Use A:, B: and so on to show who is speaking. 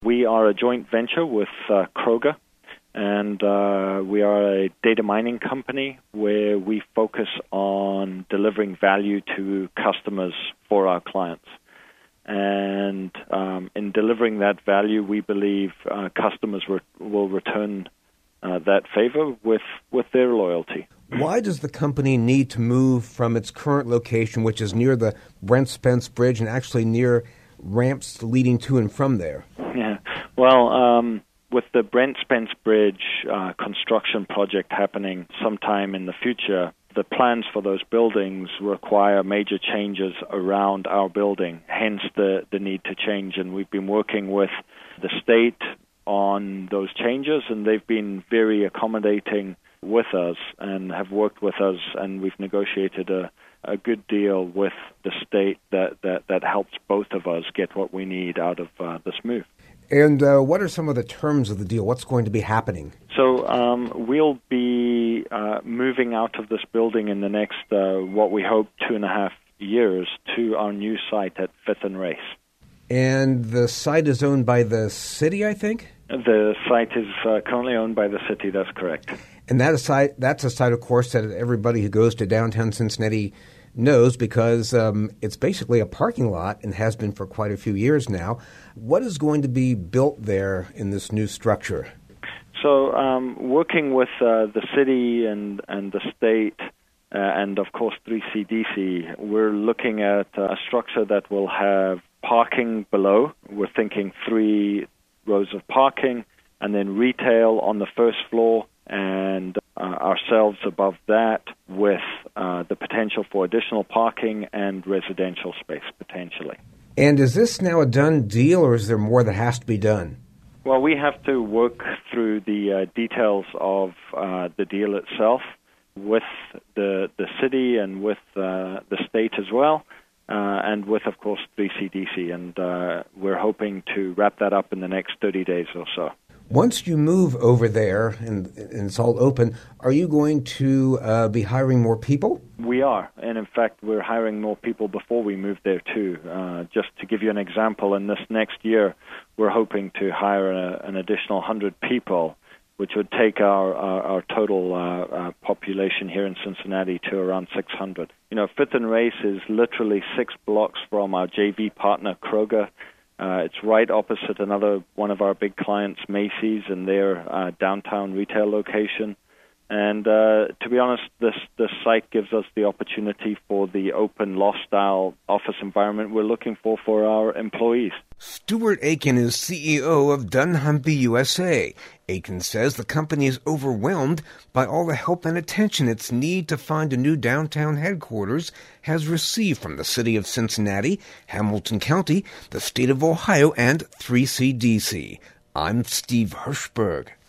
A: We are a joint venture with Kroger, and we are a data mining company where we focus on delivering value to customers for our clients. And in delivering that value, we believe customers will return that favor with their loyalty.
B: Why does the company need to move from its current location, which is near the Brent Spence Bridge and actually near ramps leading to and from there?
A: Yeah, well, with the Brent Spence Bridge construction project happening sometime in the future, the plans for those buildings require major changes around our building, hence the need to change. And we've been working with the state on those changes, and they've been very accommodating with us and have worked with us, and we've negotiated a good deal with the state that helps both of us get what we need out of this move.
B: And what are some of the terms of the deal? What's going to be happening?
A: So we'll be moving out of this building in the next, what we hope, 2.5 years to our new site at 5th and Race.
B: And the site is owned by the city, I think?
A: The site is currently owned by the city, that's correct.
B: And that's a site, of course, that everybody who goes to downtown Cincinnati knows because it's basically a parking lot and has been for quite a few years now. What is going to be built there in this new structure?
A: So working with the city and the state and, of course, 3CDC, we're looking at a structure that will have parking below. We're thinking 3 rows of parking and then retail on the first floor and ourselves above that with the potential for additional parking and residential space potentially.
B: And is this now a done deal, or is there more that has to be done?
A: Well, we have to work through the details of the deal itself with the city and with the state as well, and with, of course, 3CDC. And we're hoping to wrap that up in the next 30 days or so.
B: Once you move over there and it's all open, are you going to be hiring more people?
A: We are. And in fact, we're hiring more people before we move there, too. Just to give you an example, in this next year, we're hoping to hire an additional 100 people, which would take our total population here in Cincinnati to around 600. 5th and Race is literally 6 blocks from our JV partner, Kroger. It's right opposite another one of our big clients, Macy's, and their downtown retail location. And to be honest, this site gives us the opportunity for the open loft-style office environment we're looking for our employees.
B: Stuart Aiken is CEO of dunnhumby USA. Aiken says the company is overwhelmed by all the help and attention its need to find a new downtown headquarters has received from the city of Cincinnati, Hamilton County, the state of Ohio, and 3CDC. I'm Steve Hirschberg.